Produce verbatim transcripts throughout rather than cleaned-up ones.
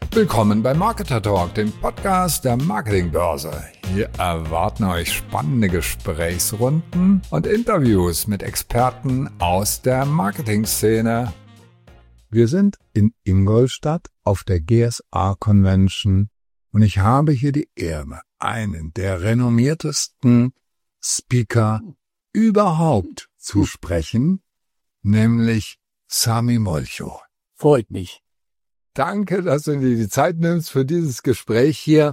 Willkommen bei Marketer Talk, dem Podcast der Marketingbörse. Hier erwarten euch spannende Gesprächsrunden und Interviews mit Experten aus der Marketingszene. Wir sind in Ingolstadt auf der G S A Convention und ich habe hier die Ehre, einen der renommiertesten Speaker überhaupt zu sprechen, nämlich Sami Molcho. Freut mich. Danke, dass du dir die Zeit nimmst für dieses Gespräch hier.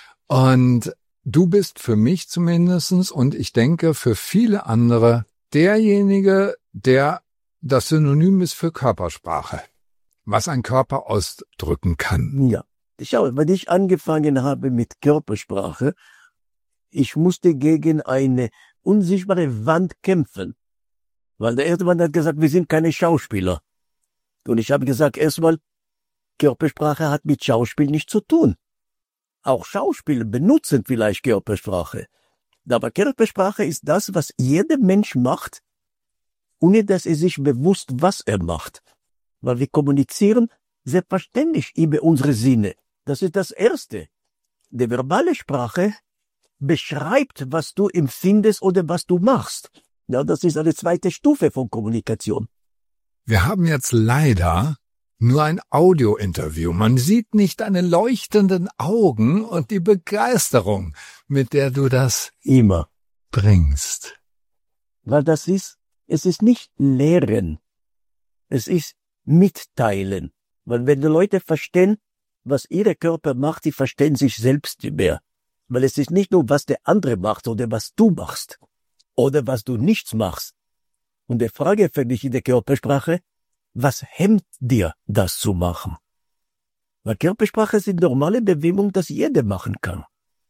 Und du bist für mich zumindestens und ich denke für viele andere derjenige, der das Synonym ist für Körpersprache, was ein Körper ausdrücken kann. Ja, schau, wenn ich angefangen habe mit Körpersprache, ich musste gegen eine unsichtbare Wand kämpfen. Weil der erste Mann hat gesagt, wir sind keine Schauspieler. Und ich habe gesagt, erstmal, Körpersprache hat mit Schauspiel nichts zu tun. Auch Schauspieler benutzen vielleicht Körpersprache. Aber Körpersprache ist das, was jeder Mensch macht, ohne dass er sich bewusst, was er macht. Weil wir kommunizieren selbstverständlich über unsere Sinne. Das ist das Erste. Die verbale Sprache beschreibt, was du empfindest oder was du machst. Ja, das ist eine zweite Stufe von Kommunikation. Wir haben jetzt leider nur ein Audio-Interview. Man sieht nicht deine leuchtenden Augen und die Begeisterung, mit der du das immer bringst. Weil das ist, es ist nicht Lehren. Es ist Mitteilen. Weil wenn die Leute verstehen, was ihr Körper macht, die verstehen sich selbst mehr. Weil es ist nicht nur, was der andere macht oder was du machst. Oder was du nichts machst. Und die Frage für dich in der Körpersprache, was hemmt dir, das zu machen? Weil Körpersprache sind normale Bewegungen, das jeder machen kann.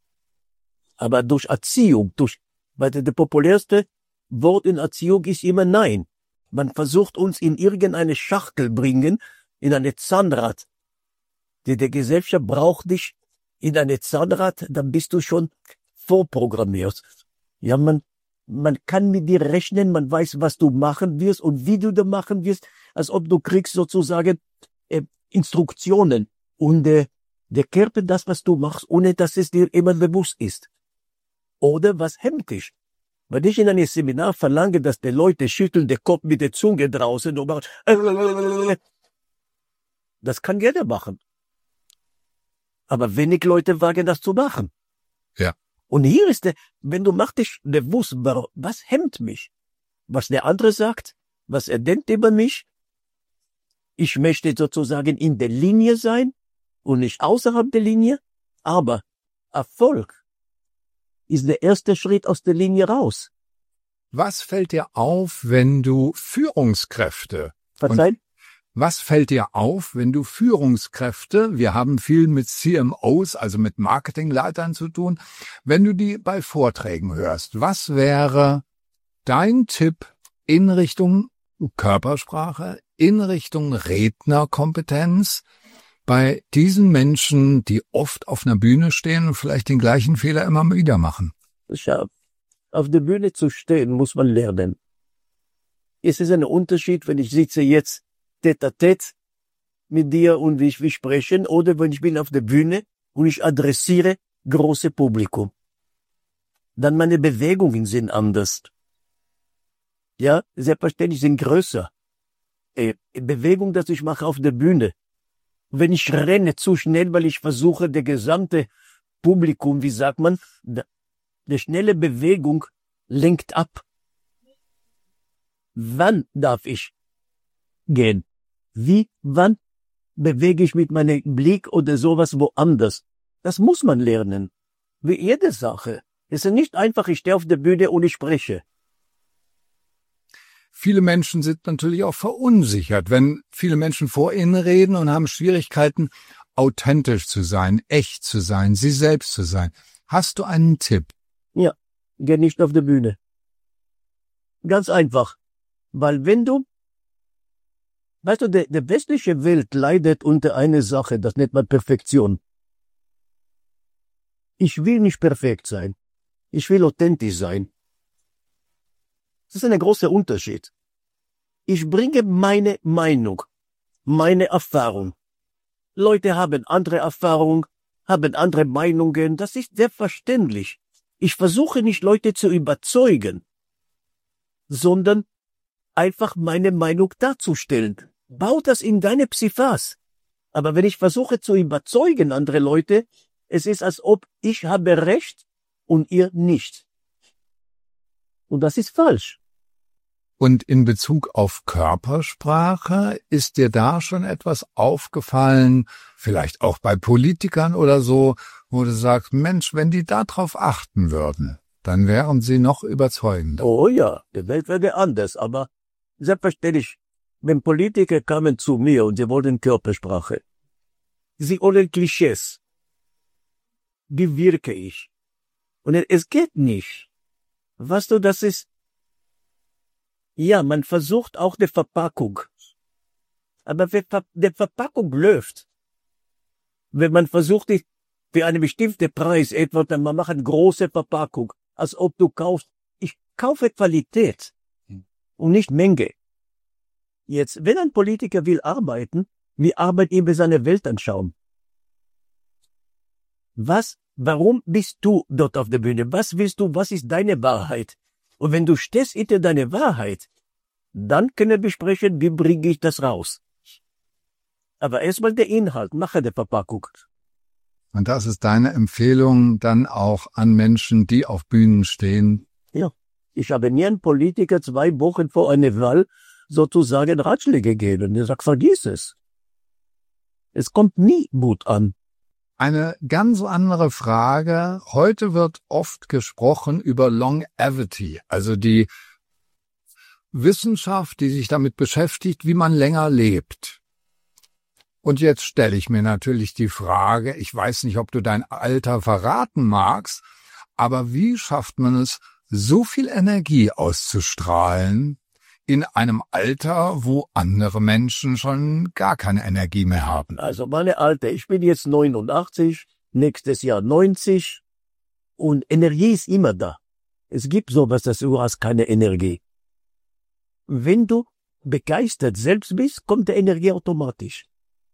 Aber durch Erziehung, durch, weil das populärste Wort in Erziehung ist immer Nein. Man versucht uns in irgendeine Schachtel bringen, in eine Zahnrad. Die der Gesellschaft braucht dich in eine Zahnrad, dann bist du schon vorprogrammiert. Ja, man, man kann mit dir rechnen, man weiß, was du machen wirst und wie du das machen wirst, als ob du kriegst sozusagen äh, Instruktionen. Und äh, der Körper das, was du machst, ohne dass es dir immer bewusst ist. Oder was hemmt dich? Wenn ich in einem Seminar verlange, dass die Leute schütteln den Kopf mit der Zunge draußen und machen, äh, das kann jeder machen. Aber wenig Leute wagen, das zu machen. Ja. Und hier ist der, wenn du machst dich bewusst, was hemmt mich? Was der andere sagt? Was er denkt über mich? Ich möchte sozusagen in der Linie sein und nicht außerhalb der Linie. Aber Erfolg ist der erste Schritt aus der Linie raus. Was fällt dir auf, wenn du Führungskräfte... Verzeihen? Was fällt dir auf, wenn du Führungskräfte, wir haben viel mit C M Os, also mit Marketingleitern zu tun, wenn du die bei Vorträgen hörst? Was wäre dein Tipp in Richtung Körpersprache, in Richtung Rednerkompetenz bei diesen Menschen, die oft auf einer Bühne stehen und vielleicht den gleichen Fehler immer wieder machen? Schau, auf der Bühne zu stehen, muss man lernen. Es ist ein Unterschied, wenn ich sitze jetzt tête-à-tête mit dir und wir, wir sprechen, oder wenn ich bin auf der Bühne und ich adressiere große Publikum. Dann meine Bewegungen sind anders. Ja, selbstverständlich sind größer. Äh, Bewegung, das ich mache auf der Bühne. Wenn ich renne zu schnell, weil ich versuche, der gesamte Publikum, wie sagt man, die schnelle Bewegung lenkt ab. Wann darf ich gehen? Wie, wann bewege ich mit meinem Blick oder sowas woanders? Das muss man lernen. Wie jede Sache. Es ist nicht einfach, ich stehe auf der Bühne und ich spreche. Viele Menschen sind natürlich auch verunsichert, wenn viele Menschen vor ihnen reden und haben Schwierigkeiten, authentisch zu sein, echt zu sein, sie selbst zu sein. Hast du einen Tipp? Ja, geh nicht auf der Bühne. Ganz einfach. Weil wenn du Weißt du, der, der westliche Welt leidet unter einer Sache, das nennt man Perfektion. Ich will nicht perfekt sein. Ich will authentisch sein. Das ist ein großer Unterschied. Ich bringe meine Meinung, meine Erfahrung. Leute haben andere Erfahrungen, haben andere Meinungen, das ist selbstverständlich. Ich versuche nicht, Leute zu überzeugen, sondern einfach meine Meinung darzustellen. Bau das in deine Psyphas. Aber wenn ich versuche zu überzeugen andere Leute, es ist, als ob ich habe Recht und ihr nicht. Und das ist falsch. Und in Bezug auf Körpersprache, ist dir da schon etwas aufgefallen, vielleicht auch bei Politikern oder so, wo du sagst, Mensch, wenn die da drauf achten würden, dann wären sie noch überzeugender. Oh ja, die Welt wäre anders, aber selbstverständlich, wenn Politiker kamen zu mir und sie wollten Körpersprache, sie wollen Klischees. Wie wirke ich? Und es geht nicht. Weißt du, das ist, ja, man versucht auch die Verpackung. Aber die Verpackung läuft. Wenn man versucht, für einen bestimmten Preis etwa, dann man macht eine große Verpackung, als ob du kaufst. Ich kaufe Qualität und nicht Menge. Jetzt, wenn ein Politiker will arbeiten, wie arbeitet er mit seiner Weltanschauung? Was, warum bist du dort auf der Bühne? Was willst du, was ist deine Wahrheit? Und wenn du stehst hinter deiner Wahrheit, dann können wir besprechen, wie bringe ich das raus. Aber erstmal der Inhalt, nachher der Verpackung. Und das ist deine Empfehlung dann auch an Menschen, die auf Bühnen stehen? Ja, ich habe nie einen Politiker zwei Wochen vor einer Wahl sozusagen Ratschläge gegeben. Ich sage, vergiss es. Es kommt nie gut an. Eine ganz andere Frage. Heute wird oft gesprochen über Longevity, also die Wissenschaft, die sich damit beschäftigt, wie man länger lebt. Und jetzt stelle ich mir natürlich die Frage, ich weiß nicht, ob du dein Alter verraten magst, aber wie schafft man es, so viel Energie auszustrahlen in einem Alter, wo andere Menschen schon gar keine Energie mehr haben? Also meine Alter, ich bin jetzt neunundachtzig, nächstes Jahr neunzig und Energie ist immer da. Es gibt sowas, dass du hast keine Energie. Wenn du begeistert selbst bist, kommt die Energie automatisch.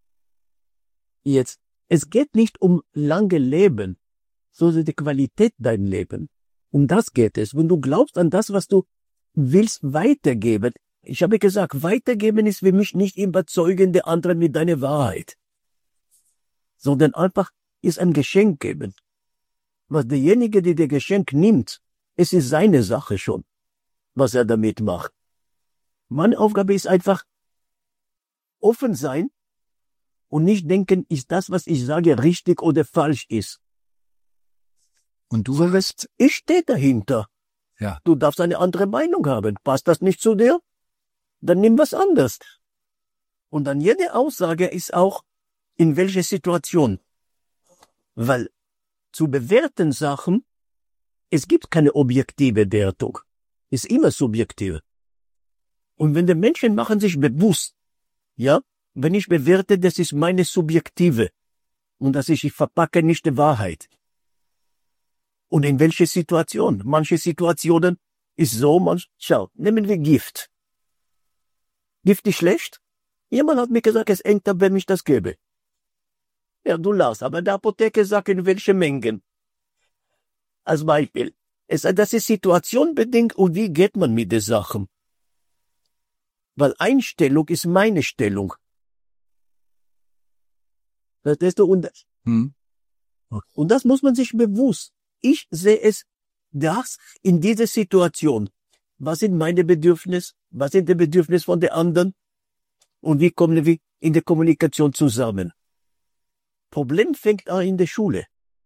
Jetzt, es geht nicht um lange Leben, sondern die Qualität dein Leben. Um das geht es. Wenn du glaubst an das, was du willst weitergeben. Ich habe gesagt, weitergeben ist für mich nicht überzeugen der anderen mit deiner Wahrheit, sondern einfach ist ein Geschenk geben. Was derjenige, der das Geschenk nimmt, es ist seine Sache schon, was er damit macht. Meine Aufgabe ist einfach offen sein und nicht denken, ist das, was ich sage, richtig oder falsch ist. Und du wirst, ich stehe dahinter. Ja. Du darfst eine andere Meinung haben. Passt das nicht zu dir? Dann nimm was anderes. Und dann jede Aussage ist auch, in welcher Situation. Weil zu bewerten Sachen, es gibt keine objektive Wertung. Ist immer subjektiv. Und wenn die Menschen machen sich bewusst, ja, wenn ich bewerte, das ist meine subjektive. Und dass ich, ich verpacke nicht die Wahrheit. Und in welche Situation? Manche Situationen ist so, manch, schau, nehmen wir Gift. Gift ist schlecht? Jemand hat mir gesagt, es hängt ab, wenn ich das gebe. Ja, du lachst, aber der Apotheker sagt, in welche Mengen. Als Beispiel. Es, das ist situationbedingt und wie geht man mit den Sachen? Weil Einstellung ist meine Stellung. Verstehst du? Und, hm. und das muss man sich bewusst. Ich sehe es, das in dieser Situation. Was sind meine Bedürfnisse? Was sind die Bedürfnisse von den anderen? Und wie kommen wir in der Kommunikation zusammen? Problem fängt an in der Schule.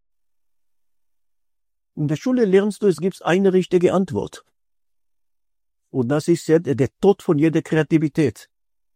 In der Schule lernst du, es gibt eine richtige Antwort. Und das ist ja der Tod von jeder Kreativität.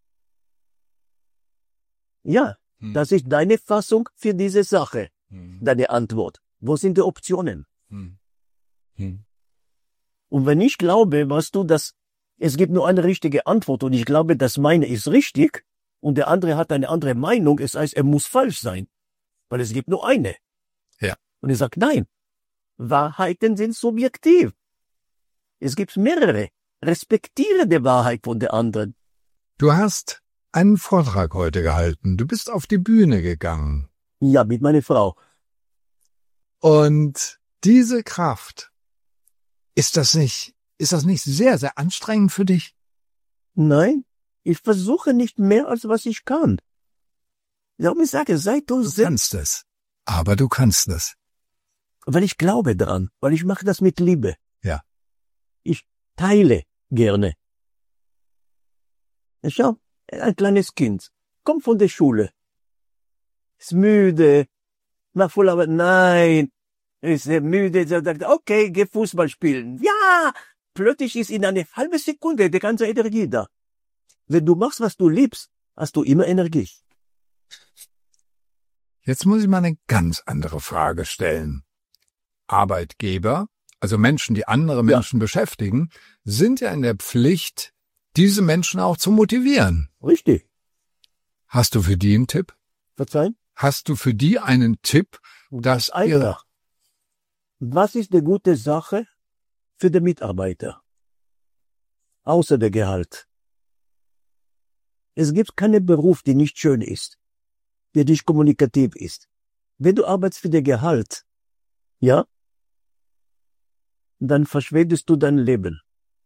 Ja, hm. Das ist deine Fassung für diese Sache, hm. Deine Antwort. Wo sind die Optionen? Hm. Hm. Und wenn ich glaube, weißt du, dass es gibt nur eine richtige Antwort und ich glaube, dass meine ist richtig und der andere hat eine andere Meinung, es heißt, er muss falsch sein, weil es gibt nur eine. Ja. Und ich sage, nein, Wahrheiten sind subjektiv. Es gibt mehrere. Respektiere die Wahrheit von der anderen. Du hast einen Vortrag heute gehalten. Du bist auf die Bühne gegangen. Ja, mit meiner Frau. Und diese Kraft, ist das nicht, ist das nicht sehr, sehr anstrengend für dich? Nein, ich versuche nicht mehr, als was ich kann. Darum ich sage, sei du Du selbst. kannst es. Aber du kannst es. Weil ich glaube daran, weil ich mache das mit Liebe. Ja. Ich teile gerne. Schau, ein kleines Kind, kommt von der Schule, ist müde, macht voll Arbeit, nein, ist sehr müde, er sagt, okay, geh Fußball spielen. Ja, plötzlich ist in einer halben Sekunde die ganze Energie da. Wenn du machst, was du liebst, hast du immer Energie. Jetzt muss ich mal eine ganz andere Frage stellen. Arbeitgeber, also Menschen, die andere Menschen ja. beschäftigen, sind ja in der Pflicht, diese Menschen auch zu motivieren. Richtig. Hast du für die einen Tipp? Verzeihen? Hast du für die einen Tipp, dass ihr... Was ist eine gute Sache für den Mitarbeiter? Außer der Gehalt. Es gibt keinen Beruf, der nicht schön ist, der nicht kommunikativ ist. Wenn du arbeitest für den Gehalt, ja, dann verschwendest du dein Leben.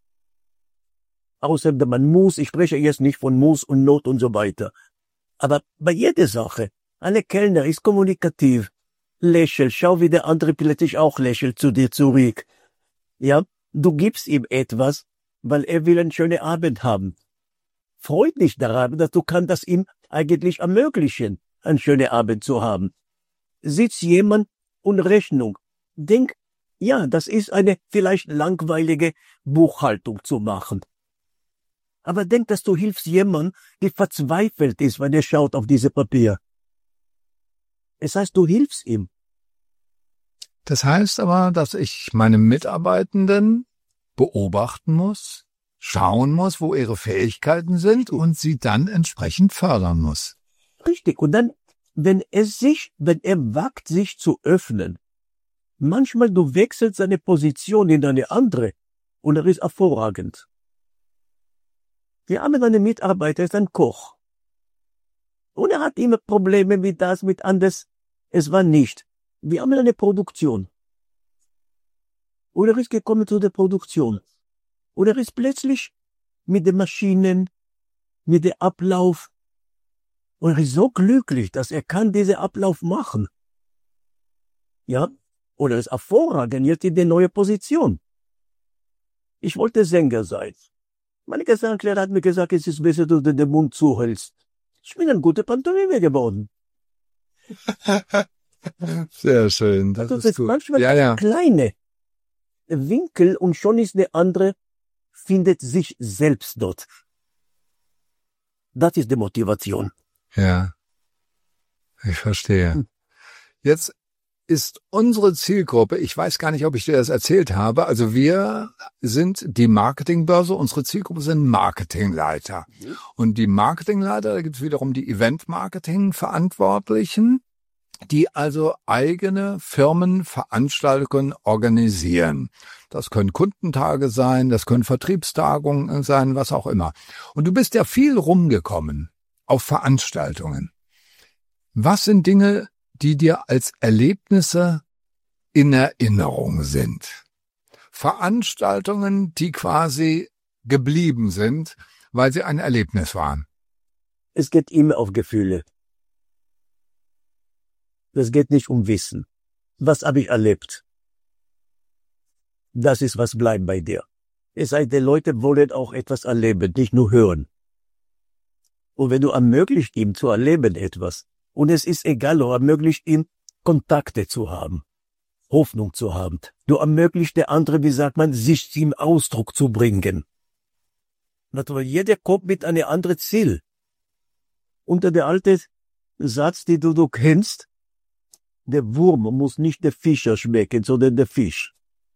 Außer man muss, ich spreche jetzt nicht von Muss und Not und so weiter. Aber bei jeder Sache, eine Kellner ist kommunikativ, lächelt, schau, wie der andere plötzlich auch lächelt zu dir zurück. Ja, du gibst ihm etwas, weil er will einen schönen Abend haben. Freut dich daran, dass du kannst das ihm eigentlich ermöglichen, einen schönen Abend zu haben. Sitzt jemand und Rechnung, denk, ja, das ist eine vielleicht langweilige Buchhaltung zu machen. Aber denk, dass du hilfst jemandem, der verzweifelt ist, wenn er schaut auf diese Papier. Es heißt, du hilfst ihm. Das heißt aber, dass ich meine Mitarbeitenden beobachten muss, schauen muss, wo ihre Fähigkeiten sind und sie dann entsprechend fördern muss. Richtig. Und dann, wenn er sich, wenn er wagt, sich zu öffnen, manchmal du wechselst seine Position in eine andere und er ist hervorragend. Wir haben einen Mitarbeiter, er ist ein Koch. Und er hat immer Probleme mit das, mit anders. Es war nicht. Wir haben eine Produktion. Und er ist gekommen zu der Produktion. Und er ist plötzlich mit den Maschinen, mit dem Ablauf. Und er ist so glücklich, dass er kann diesen Ablauf machen. Ja, und er ist hervorragend jetzt in der neuen Position. Ich wollte Sänger sein. Meine Gesangslehrer hat mir gesagt, es ist besser, dass du den Mund zuhältst. Ich bin ein guter Pantomime geworden. Sehr schön, das also ist das gut. Manchmal ja, ja. kleine Winkel und schon ist der andere, findet sich selbst dort. Das ist die Motivation. Ja, ich verstehe. Jetzt ist unsere Zielgruppe, ich weiß gar nicht, ob ich dir das erzählt habe, also wir sind die Marketingbörse, unsere Zielgruppe sind Marketingleiter. Mhm. Und die Marketingleiter, da gibt es wiederum die Event-Marketing-Verantwortlichen, die also eigene Firmenveranstaltungen organisieren. Das können Kundentage sein, das können Vertriebstagungen sein, was auch immer. Und du bist ja viel rumgekommen auf Veranstaltungen. Was sind Dinge, die dir als Erlebnisse in Erinnerung sind? Veranstaltungen, die quasi geblieben sind, weil sie ein Erlebnis waren. Es geht immer auf Gefühle. Es geht nicht um Wissen. Was habe ich erlebt? Das ist, was bleibt bei dir. Es heißt, die Leute wollen auch etwas erleben, nicht nur hören. Und wenn du ermöglicht ihm zu erleben etwas, und es ist egal, du ermöglicht ihm Kontakte zu haben, Hoffnung zu haben. Du ermöglicht der andere, wie sagt man, sich zum Ausdruck zu bringen. Natürlich, jeder kommt mit einem anderen Ziel. Unter der alte Satz, den du, du kennst, der Wurm muss nicht der Fischer schmecken, sondern der Fisch.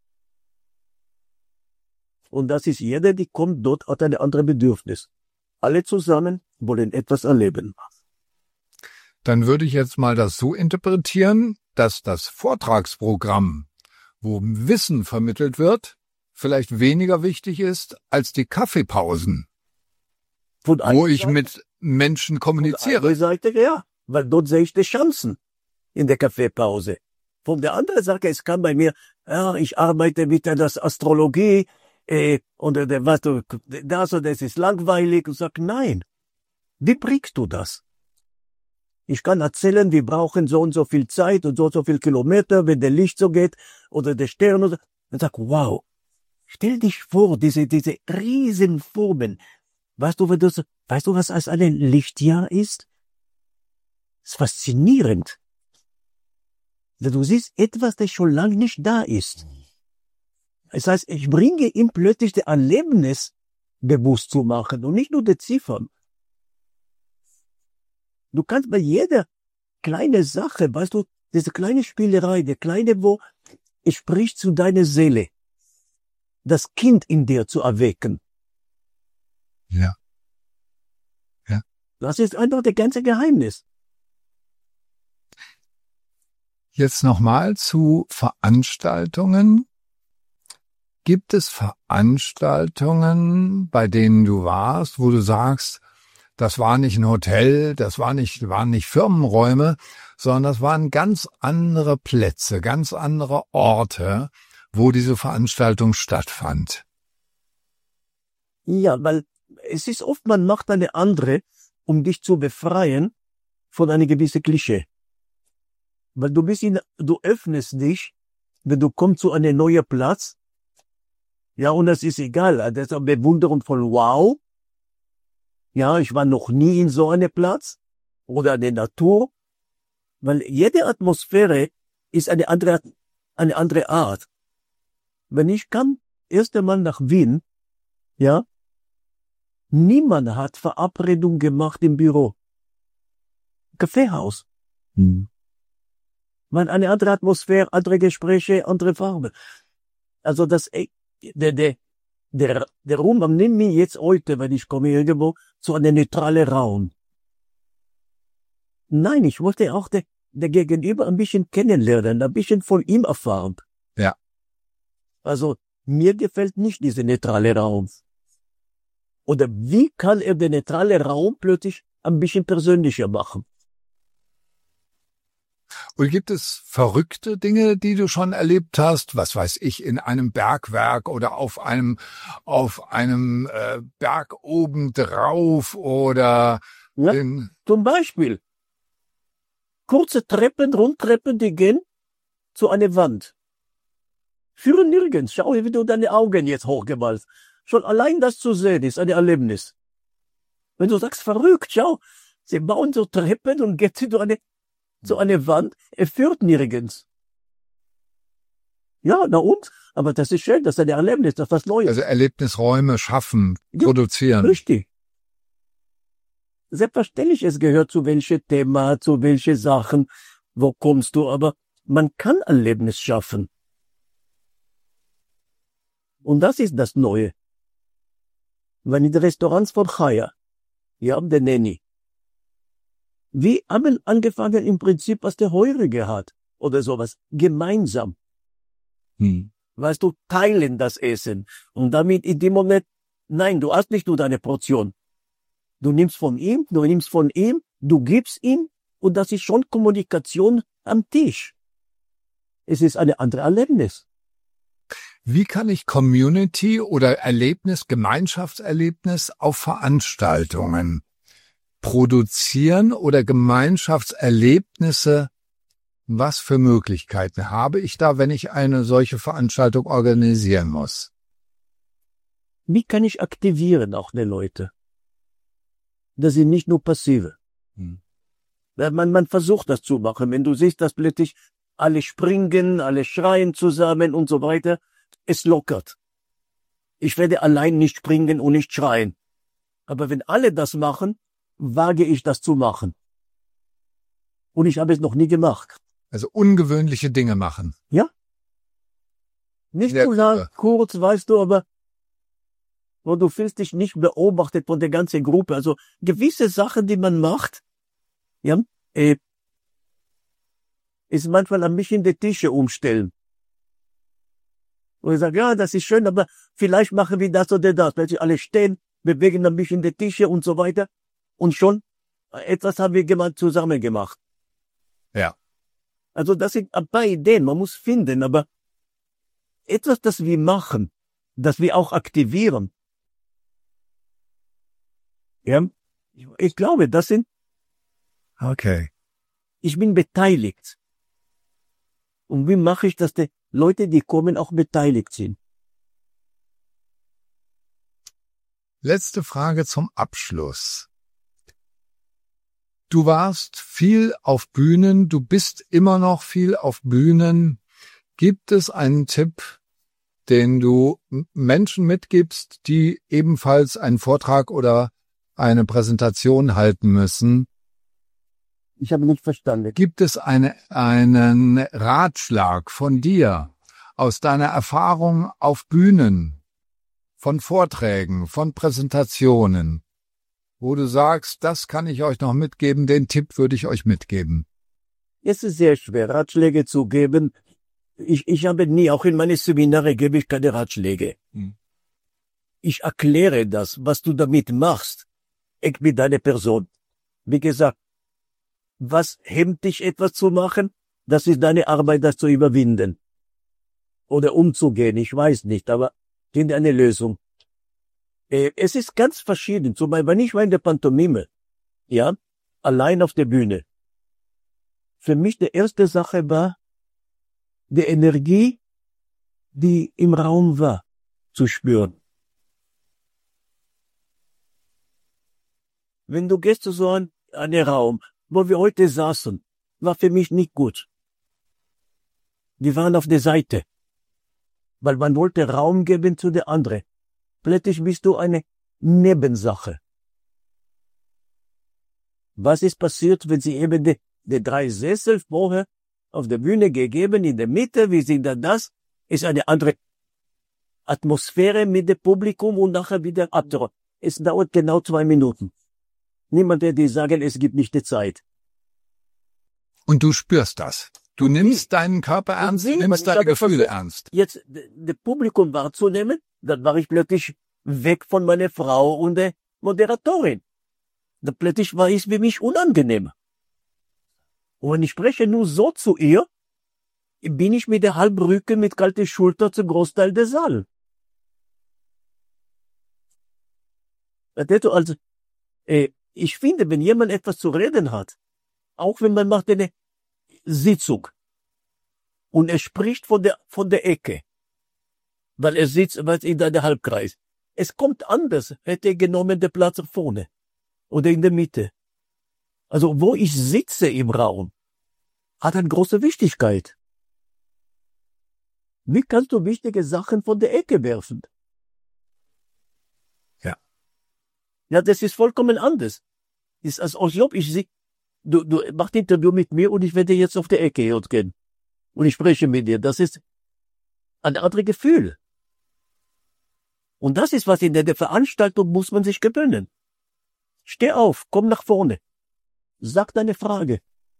Und das ist jeder, die kommt dort, hat ein anderes Bedürfnis. Alle zusammen wollen etwas erleben. Dann würde ich jetzt mal das so interpretieren, dass das Vortragsprogramm, wo Wissen vermittelt wird, vielleicht weniger wichtig ist als die Kaffeepausen, wo ich mit Menschen kommuniziere. Von der Seite, ja, weil dort sehe ich die Chancen in der Kaffeepause. Von der anderen Seite, es kam bei mir, ja, ich arbeite mit der das Astrologie, äh, oder der, was du, das oder das ist langweilig. Und sag, nein, wie bringst du das? Ich kann erzählen, wir brauchen so und so viel Zeit und so und so viel Kilometer, wenn der Licht so geht, oder der Stern, oder, dann sag, wow, stell dich vor, diese, diese riesen Formen. Weißt du, wenn du, weißt du, was als ein Lichtjahr ist? Das ist faszinierend. Du siehst etwas, das schon lange nicht da ist. Das heißt, ich bringe ihm plötzlich das Erlebnis bewusst zu machen und nicht nur die Ziffern. Du kannst bei jeder kleinen Sache, weißt du, diese kleine Spielerei, der kleine, wo es spricht zu deiner Seele, das Kind in dir zu erwecken. Ja. Ja. Das ist einfach das ganze Geheimnis. Jetzt nochmal zu Veranstaltungen. Gibt es Veranstaltungen, bei denen du warst, wo du sagst, das war nicht ein Hotel, das war nicht, waren nicht Firmenräume, sondern das waren ganz andere Plätze, ganz andere Orte, wo diese Veranstaltung stattfand? Ja, weil es ist oft, man macht eine andere, um dich zu befreien von einer gewissen Klischee. Weil du bist in, du öffnest dich, wenn du kommst zu einem neuen Platz. Ja, und das ist egal, das ist eine Bewunderung von wow. Ja, ich war noch nie in so einem Platz oder in der Natur, weil jede Atmosphäre ist eine andere, eine andere Art. Wenn ich kam, erst einmal nach Wien, ja, niemand hat Verabredung gemacht im Büro. Kaffeehaus. Hm. Man, eine andere Atmosphäre, andere Gespräche, andere Farbe. Also das, der, der, der, der Raum, man nimmt mich jetzt heute, wenn ich komme irgendwo, zu einem neutralen Raum. Nein, ich wollte auch der, der Gegenüber ein bisschen kennenlernen, ein bisschen von ihm erfahren. Ja. Also, mir gefällt nicht dieser neutrale Raum. Oder wie kann er den neutralen Raum plötzlich ein bisschen persönlicher machen? Und gibt es verrückte Dinge, die du schon erlebt hast? Was weiß ich, in einem Bergwerk oder auf einem auf einem äh, Berg oben drauf oder Ja, in zum Beispiel kurze Treppen, Rundtreppen, die gehen zu einer Wand. Führen nirgends. Schau, wie du deine Augen jetzt hochgemalt. Schon allein das zu sehen ist ein Erlebnis. Wenn du sagst, verrückt, schau, sie bauen so Treppen und geht zu einer so eine Wand, er führt nirgends. Ja, na und? Aber das ist schön, das ist ein Erlebnis, das ist was Neues. also Erlebnisräume schaffen, Ja, produzieren. Richtig. Selbstverständlich, es gehört zu welchem Thema, zu welchen Sachen, wo kommst du, aber man kann Erlebnis schaffen. Und das ist das Neue. Wenn in den Restaurants von Chaya, ja, der Nenni, wir haben angefangen im Prinzip, was der Heurige hat, oder sowas, gemeinsam. Hm. Weißt du, teilen das Essen. Und damit in dem Moment, nein, du hast nicht nur deine Portion. Du nimmst von ihm, du nimmst von ihm, du gibst ihm, und das ist schon Kommunikation am Tisch. Es ist eine andere Erlebnis. Wie kann ich Community oder Erlebnis, Gemeinschaftserlebnis auf Veranstaltungen produzieren oder Gemeinschaftserlebnisse? Was für Möglichkeiten habe ich da, wenn ich eine solche Veranstaltung organisieren muss? Wie kann ich aktivieren auch die Leute? Das sind nicht nur passive. Hm. Man, man versucht das zu machen. Wenn du siehst, dass plötzlich alle springen, alle schreien zusammen und so weiter, es lockert. Ich werde allein nicht springen und nicht schreien. Aber wenn alle das machen, wage ich das zu machen. Und ich habe es noch nie gemacht. Also ungewöhnliche Dinge machen. Ja? Nicht Ja, so lang, ja. kurz, weißt du, aber wo du fühlst dich nicht beobachtet von der ganzen Gruppe. Also gewisse Sachen, die man macht, ja, äh, ist manchmal ein bisschen die Tische umstellen. Und ich sage, ja, das ist schön, aber vielleicht machen wir das oder das. Wenn sie alle stehen, bewegen ein bisschen die Tische und so weiter. und schon etwas haben wir gemacht, zusammen gemacht. Ja. Also das sind ein paar Ideen, man muss finden, aber etwas, das wir machen, das wir auch aktivieren. Ja, ich glaube, das sind, Okay. ich bin beteiligt. Und wie mache ich, dass die Leute, die kommen, auch beteiligt sind? Letzte Frage zum Abschluss. Du warst viel auf Bühnen, du bist immer noch viel auf Bühnen. Gibt es einen Tipp, den du Menschen mitgibst, die ebenfalls einen Vortrag oder eine Präsentation halten müssen? Ich habe nicht verstanden. Gibt es eine, einen Ratschlag von dir aus deiner Erfahrung auf Bühnen, von Vorträgen, von Präsentationen, wo du sagst, das kann ich euch noch mitgeben, den Tipp würde ich euch mitgeben? Es ist sehr schwer, Ratschläge zu geben. Ich, ich habe nie, auch in meine Seminare gebe ich keine Ratschläge. Hm. Ich erkläre das, was du damit machst, ich bin deine Person. Wie gesagt, was hemmt dich, etwas zu machen? Das ist deine Arbeit, das zu überwinden. Oder umzugehen, ich weiß nicht, aber finde eine Lösung. Äh, es ist ganz verschieden. Zum Beispiel, wenn ich war in der Pantomime, ja, allein auf der Bühne. Für mich die erste Sache war, die Energie, die im Raum war, zu spüren. Wenn du gehst zu so einem einen Raum, wo wir heute saßen, war für mich nicht gut. Wir waren auf der Seite, weil man wollte Raum geben zu der anderen. Plötzlich bist du eine Nebensache. Was ist passiert, wenn sie eben die, die drei Sessel vorher auf der Bühne gegeben, in der Mitte, wie sind da das, ist eine andere Atmosphäre mit dem Publikum und nachher wieder abzuräumen. Es dauert genau zwei Minuten. Niemand wird dir sagen, es gibt nicht die Zeit. Und du spürst das. Du nimmst deinen Körper ernst, du nimmst deine Gefühle ernst. Jetzt das Publikum wahrzunehmen, dann war ich plötzlich weg von meiner Frau und der Moderatorin. Dann plötzlich war es für mich unangenehm. Und wenn ich spreche nur so zu ihr, bin ich mit der Halbrücken, mit kalter Schulter zum Großteil der Saal. Also, äh, ich finde, wenn jemand etwas zu reden hat, auch wenn man macht eine Sitzung und er spricht von der, von der Ecke, weil er sitzt in einem Halbkreis. Es kommt anders, hätte er genommen den Platz vorne oder in der Mitte. Also wo ich sitze im Raum, hat eine große Wichtigkeit. Wie kannst du wichtige Sachen von der Ecke werfen? Ja. Ja, das ist vollkommen anders. Ist als ob ich sie, du, du machst Interview mit mir und ich werde jetzt auf der Ecke gehen. Und ich spreche mit dir. Das ist ein anderes Gefühl. Und das ist was in der, der Veranstaltung muss man sich gewöhnen. Steh auf, komm nach vorne. Sag deine Frage.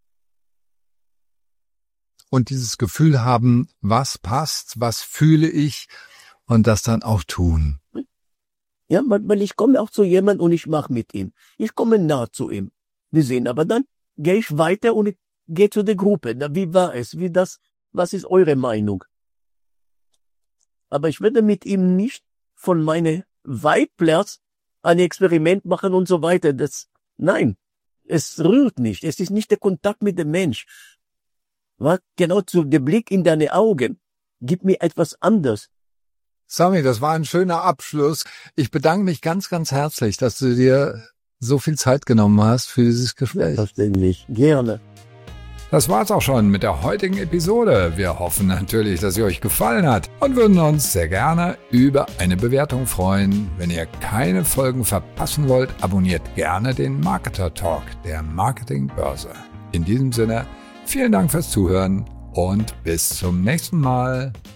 Und dieses Gefühl haben, was passt, was fühle ich und das dann auch tun. Ja, weil ich komme auch zu jemandem und ich mache mit ihm. Ich komme nah zu ihm. Wir sehen, aber dann gehe ich weiter und ich gehe zu der Gruppe. Na, wie war es? Wie das? Was ist eure Meinung? Aber ich werde mit ihm nicht von meinem Weibplatz ein Experiment machen und so weiter. Das, nein, es rührt nicht. Es ist nicht der Kontakt mit dem Mensch. Was? Genau zu der Blick in deine Augen gibt mir etwas anderes. Sami, das war ein schöner Abschluss. Ich bedanke mich ganz, ganz herzlich, dass du dir so viel Zeit genommen hast für dieses Gespräch. Verständlich. Gerne. Das war's auch schon mit der heutigen Episode. Wir hoffen natürlich, dass sie euch gefallen hat und würden uns sehr gerne über eine Bewertung freuen. Wenn ihr keine Folgen verpassen wollt, abonniert gerne den Marketer Talk der Marketingbörse. In diesem Sinne, vielen Dank fürs Zuhören und bis zum nächsten Mal.